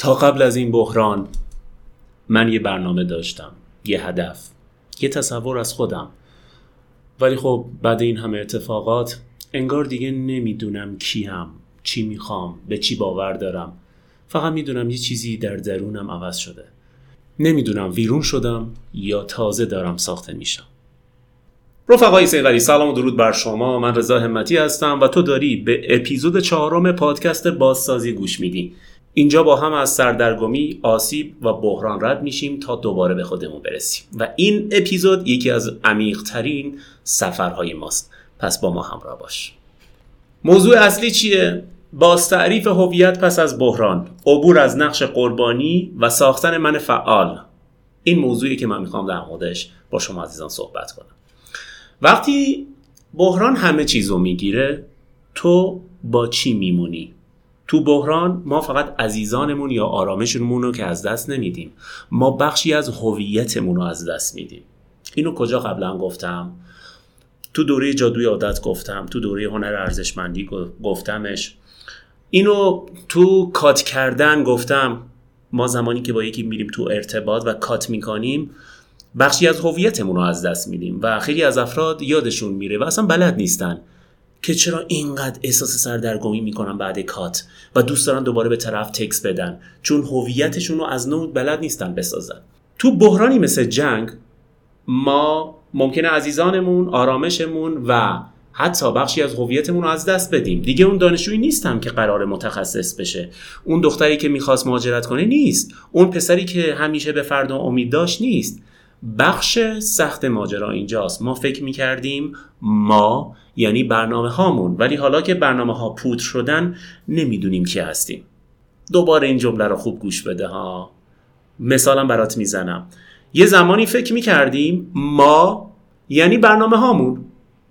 تا قبل از این بحران من یه برنامه داشتم، یه هدف، یه تصور از خودم. ولی خب بعد این همه اتفاقات انگار دیگه نمیدونم کیم، چی میخوام، به چی باور دارم. فقط میدونم یه چیزی در درونم عوض شده. نمیدونم ویرون شدم یا تازه دارم ساخته میشم. رفقای صیقلی، سلام و درود بر شما. من رضا همتی هستم و تو داری به اپیزود 4 پادکست بازسازی گوش میدی. اینجا با هم از سردرگمی، آسیب و بحران رد میشیم تا دوباره به خودمون برسیم و این اپیزود یکی از عمیق‌ترین سفرهای ماست. پس با ما همراه باش. موضوع اصلی چیه؟ بازتعریف هویت پس از بحران، عبور از نقش قربانی و ساختن من فعال. این موضوعی که من میخوام در موردش با شما عزیزان صحبت کنم. وقتی بحران همه چیزو میگیره، تو با چی میمونی؟ تو بحران ما فقط عزیزانمون یا آرامشمون رو که از دست نمیدیم، ما بخشی از هویتمون رو از دست میدیم. اینو کجا قبلا گفتم؟ تو دوره جادوی عادت گفتم، تو دوره هنر ارزشمندی گفتمش، اینو تو کات کردن گفتم. ما زمانی که با یکی میریم تو ارتباط و کات میکنیم، بخشی از هویتمون رو از دست میدیم و خیلی از افراد یادشون میره و اصلا بلد نیستن که چرا اینقدر احساس سردرگمی میکنن بعد کات و دوست دارن دوباره به طرف تکس بدن، چون هویتشون رو از نو بلد نیستن بسازن. تو بحرانی مثل جنگ ما ممکنه عزیزانمون، آرامشمون و حتی بخشی از هویتمون رو از دست بدیم. دیگه اون دانشجویی نیستم که قرار متخصص بشه، اون دختری که میخواست مهاجرت کنه نیست، اون پسری که همیشه به فردا امید داشت نیست. بخش سخت ماجرا اینجاست. ما فکر میکردیم ما یعنی برنامه هامون، ولی حالا که برنامه ها پودر شدن نمیدونیم کی هستیم. دوباره این جمله رو خوب گوش بده ها. مثالم برات میزنم. یه زمانی فکر میکردیم ما یعنی برنامه هامون.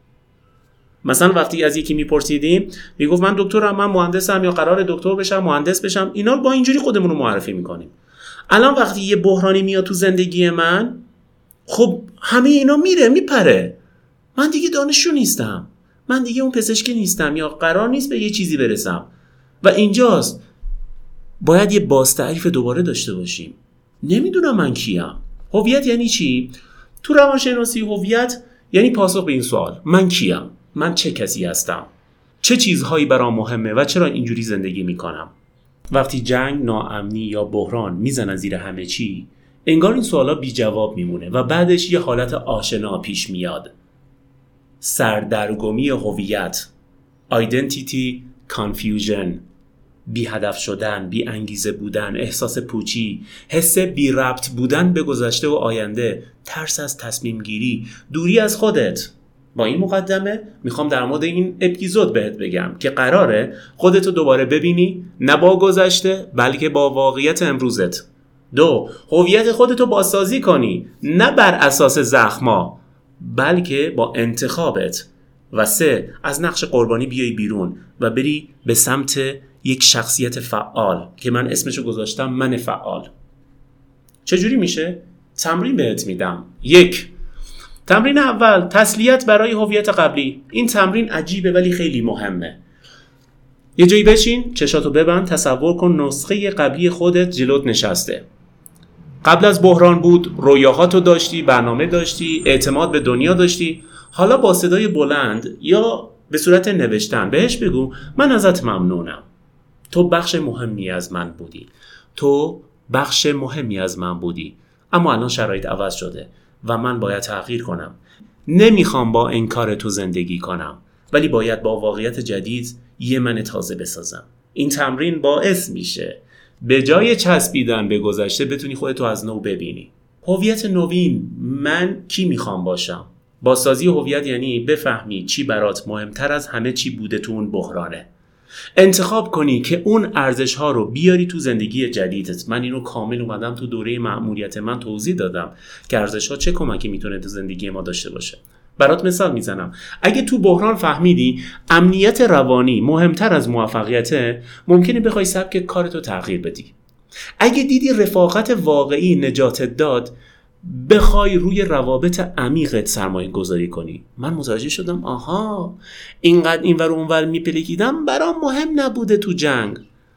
مثلا وقتی از یکی میپرسیدیم میگفت من دکترم، من مهندسم یا قرار دکتر بشم، مهندس بشم، اینا با اینجوری خودمون رو معرفی میکنیم. الان وقتی یه بحرانی میاد تو زندگی من، خب همه اینا میره میپره. من دیگه دانشجو نیستم، من دیگه اون پزشکی نیستم یا قرار نیست به یه چیزی برسم. و اینجاست باید یه بازتعریف دوباره داشته باشیم. نمیدونم من کیم. هویت یعنی چی؟ تو روانشناسی هویت یعنی پاسخ به این سوال: من کیم؟ من چه کسی هستم؟ چه چیزهایی برام مهمه و چرا اینجوری زندگی میکنم؟ وقتی جنگ، ناامنی یا بحران میزنن زیر همه چی، انگار این سوالا بی جواب میمونه و بعدش یه حالت آشنا پیش میاد. سردرگمی هویت، identity confusion، بی هدف شدن، بی انگیزه بودن، احساس پوچی، حس بی ربط بودن به گذشته و آینده، ترس از تصمیم گیری، دوری از خودت. با این مقدمه میخوام در مورد این اپیزود بهت بگم که قراره خودتو دوباره ببینی، نه با گذشته بلکه با واقعیت امروزت. 2. هویت خودتو بازسازی کنی، نه بر اساس زخما بلکه با انتخابت. و 3. از نقش قربانی بیای بیرون و بری به سمت یک شخصیت فعال که من اسمشو گذاشتم من فعال. چجوری میشه؟ تمرین بهت میدم. 1. تمرین اول، تسلیت برای هویت قبلی. این تمرین عجیبه ولی خیلی مهمه. یه جایی بشین، چشاتو ببند، تصور کن نسخه قبلی خودت جلوت نشسته. قبل از بحران بود، رویاهاتو داشتی، برنامه داشتی، اعتماد به دنیا داشتی. حالا با صدای بلند یا به صورت نوشتن بهش بگو من ازت ممنونم. تو بخش مهمی از من بودی. تو بخش مهمی از من بودی. اما الان شرایط عوض شده و من باید تغییر کنم. نمیخوام با انکار تو زندگی کنم، ولی باید با واقعیت جدید یه من تازه بسازم. این تمرین باعث میشه به جای چسبیدن به گذشته بتونی خودتو از نو ببینی. هویت نوین، من کی میخوام باشم؟ بازسازی هویت یعنی بفهمی چی برات مهمتر از همه چی بوده تو اون بحرانه. انتخاب کنی که اون ارزش ها رو بیاری تو زندگی جدیدت. من اینو کامل اومدم تو دوره مأموریت من توضیح دادم که ارزش ها چه کمکی میتونه تو زندگی ما داشته باشه. برات مثال میزنم. اگه تو بحران فهمیدی امنیت روانی مهمتر از موفقیته، ممکنه بخوای سبک کارتو تغییر بدی. اگه دیدی رفاقت واقعی نجاتت داد، بخوای روی روابط عمیقت سرمایه گذاری کنی. من متوجه شدم آها، اینقدر اینور اونور میپلکیدم برام مهم نبوده تو جنگ.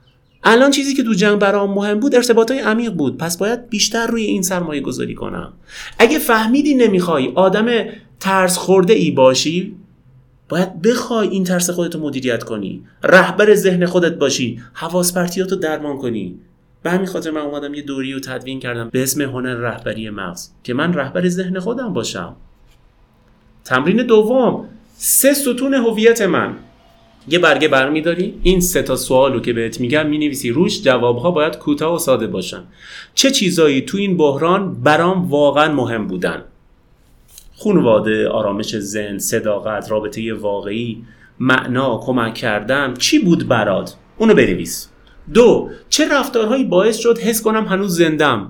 الان چیزی که تو جنگ برام مهم بود ارتباطای عمیق بود، پس باید بیشتر روی این سرمایه گذاری کنم. اگه فهمیدی نمیخوای آدم ترس خورده ای باشی، باید بخوای این ترس خودتو مدیریت کنی، رهبر ذهن خودت باشی، حواس پرتیاتو درمان کنی. به همین خاطر من اومدم یه دوری رو تدوین کردم به اسم هنر رهبری مغز که من رهبر ذهن خودم باشم. تمرین دوم، 3 ستون هویت من. یه برگه برمی‌داری، این 3 تا سوالو که بهت میگم می‌نویسی روش، جوابها باید کوتاه و ساده باشن. چه چیزایی تو این بحران برام واقعا مهم بودن؟ خانواده، آرامش ذهن، صداقت، رابطه واقعی، معنا، کمک کردن. چی بود برات؟ اونو بنویس. 2. چه رفتارهایی باعث شد حس کنم هنوز زندم؟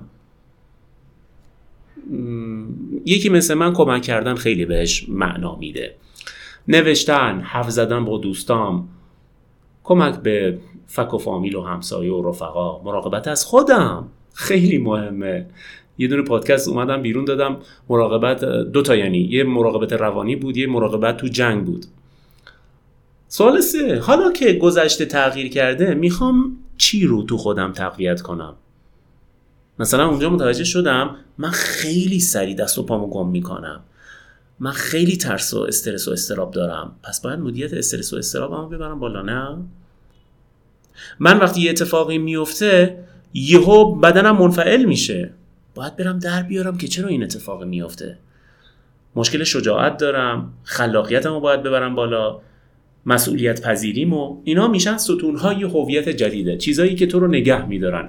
یکی مثل من کمک کردن خیلی بهش معنا میده. نوشتن، حرف زدن با دوستام، کمک به فک و فامیل و همسایه و رفقا، مراقبت از خودم خیلی مهمه. یه دونه پادکست اومدم بیرون دادم، مراقبت 2 تا، یعنی یه مراقبت روانی بود، یه مراقبت تو جنگ بود. سوال 3، حالا که گذشته تغییر کرده میخوام چی رو تو خودم تقویت کنم؟ مثلا اونجا متوجه شدم من خیلی سریع دست و پامو گم میکنم، من خیلی ترس و استرس و اضطراب دارم، پس باید مدیریت استرس و اضطرابمو ببرم بالا. نه، من وقتی یه اتفاقی میفته یهو بدنم منفعل میشه، باید برم در بیارم که چرا این اتفاق میفته. مشکل شجاعت دارم، خلاقیتمو باید ببرم بالا، مسئولیت پذیریمو. اینا میشن ستونهای هویت جدیده، چیزایی که تو رو نگه میدارن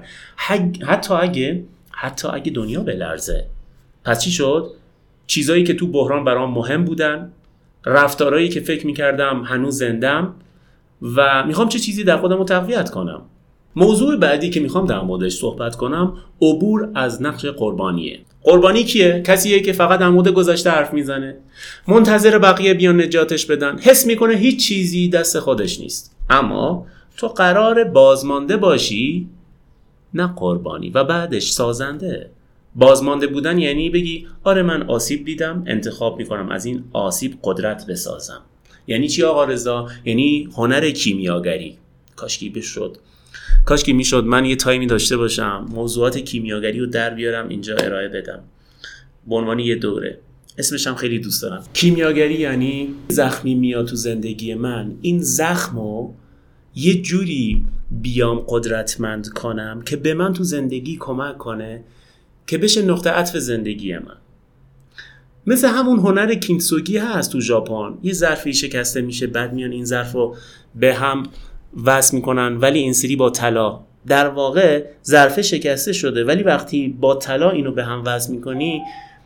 حتی اگه دنیا بلرزه. پس چی شد؟ چیزایی که تو بحران برام مهم بودن، رفتارهایی که فکر میکردم هنوز زندم و میخوام چه چیزی در خودم رو تقویت کنم. موضوع بعدی که میخوام در موردش صحبت کنم عبور از نقش قربانیه. قربانی کیه؟ کسیه که فقط در مورد گذشته حرف میزنه، منتظر بقیه بیان نجاتش بدن، حس میکنه هیچ چیزی دست خودش نیست. اما تو قرار بازمانده باشی، نه قربانی و بعدش سازنده. بازمانده بودن یعنی بگی آره من آسیب دیدم، انتخاب میکنم از این آسیب قدرت بسازم. یعنی چی آقا رضا؟ یعنی هنر کیمیاگری. کاشکی میشد من یه تایمی داشته باشم موضوعات کیمیاگری رو در بیارم اینجا ارائه بدم به عنوان یه دوره. اسمش هم خیلی دوست دارم. کیمیاگری یعنی زخمی میاد تو زندگی من، این زخمو یه جوری بیام قدرتمند کنم که به من تو زندگی کمک کنه که بشه نقطه عطف زندگی من. مثل همون هنر کینتسوگی هست تو ژاپن، یه ظرفی شکسته میشه، بعد میان این ظرفو به هم وصل میکنن ولی این سری با طلا. در واقع ظرف شکسته شده ولی وقتی با طلا اینو به هم وصل میکنی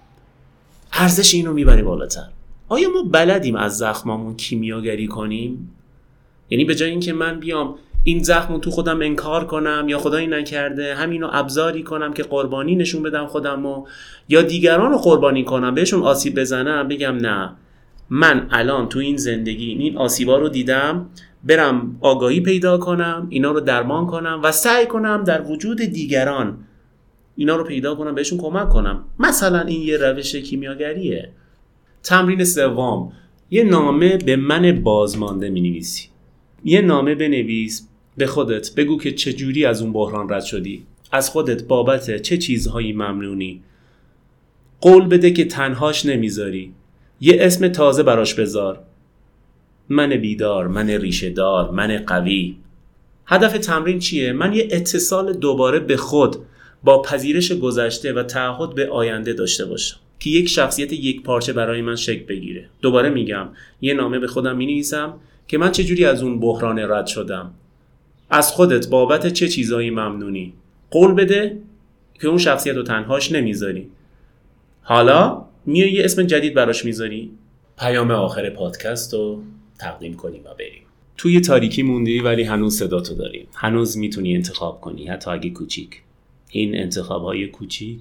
ارزش اینو میبری بالاتر. آیا ما بلدیم از زخمامون کیمیاگری کنیم؟ یعنی به جای اینکه من بیام این زخمو تو خودم انکار کنم یا خدایی نکرده همینو ابزاری کنم که قربانی نشون بدم خودمو یا دیگران رو قربانی کنم بهشون آسیب بزنم، بگم نه من الان تو این زندگی این آسیبا رو دیدم، برم آگاهی پیدا کنم، اینا رو درمان کنم و سعی کنم در وجود دیگران اینا رو پیدا کنم بهشون کمک کنم. مثلا این یه روش کیمیاگریه. تمرین 3، یه نامه به من بازمانده می‌نویسی. یه نامه بنویس به خودت، بگو که چجوری از اون بحران رد شدی، از خودت بابت چه چیزهایی ممنونی. قول بده که تنهاش نمیذاری، یه اسم تازه براش بذار، من بیدار، من ریشه دار، من قوی. هدف تمرین چیه؟ من یه اتصال دوباره به خود با پذیرش گذشته و تعهد به آینده داشته باشم که یک شخصیت یک پارچه برای من شکل بگیره. دوباره میگم یه نامه به خودم مینویسم که من چجوری از اون بحران رد شدم، از خودت بابت چه چیزایی ممنونی. قول بده که اون شخصیت رو تنهاش نمیذاری. حالا میای یه اسم جدید براش میذاری. پیام آخر پادکست رو تقدیم کنیم و بریم. توی تاریکی موندی ولی هنوز صداتو داریم، هنوز میتونی انتخاب کنی، حتی اگه کوچیک. این انتخابهای کوچیک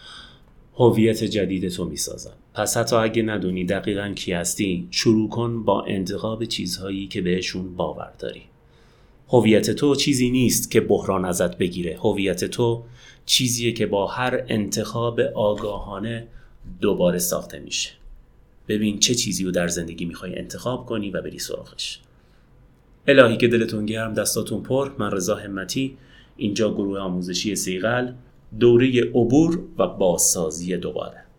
هویت جدیدتو میسازن. پس حتی اگه ندونی دقیقاً کی هستی، شروع کن با انتخاب چیزهایی که بهشون باور داری. هویت تو چیزی نیست که بحران ازت بگیره. هویت تو چیزیه که با هر انتخاب آگاهانه دوباره ساخته میشه. ببین چه چیزی رو در زندگی میخوای انتخاب کنی و بری سراغش. الهی که دلتون گرم، دستاتون پر. من رضا همتی، اینجا گروه آموزشی صیقل، دوره عبور و بازسازی دوباره.